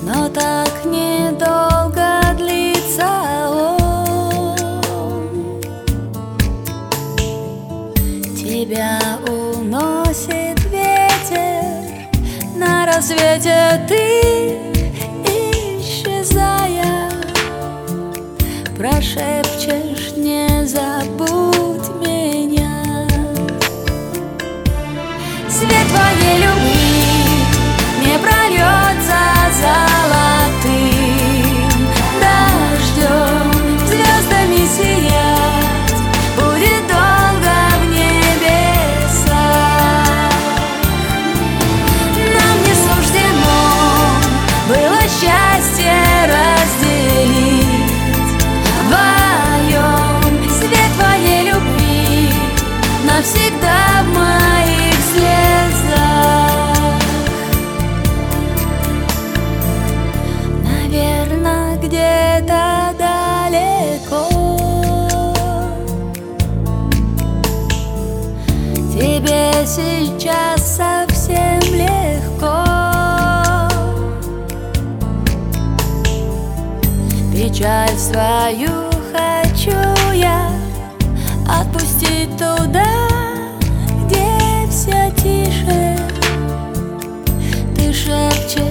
но так недолго длится он. Тебя уносит ветер, на рассвете ты, исчезая, прошепчешь: не забудь меня. Свет твоей любви не прольется золотым дождем, звездами сиять будет долго в небесах. Нам не суждено было счастье разделить вдвоем. Свет твоей любви навсегда в моих слезах. Наверно, где-то далеко тебе сейчас совсем легко. Печаль свою хочу я отпустить туда, где все тише. Ты шепчешь: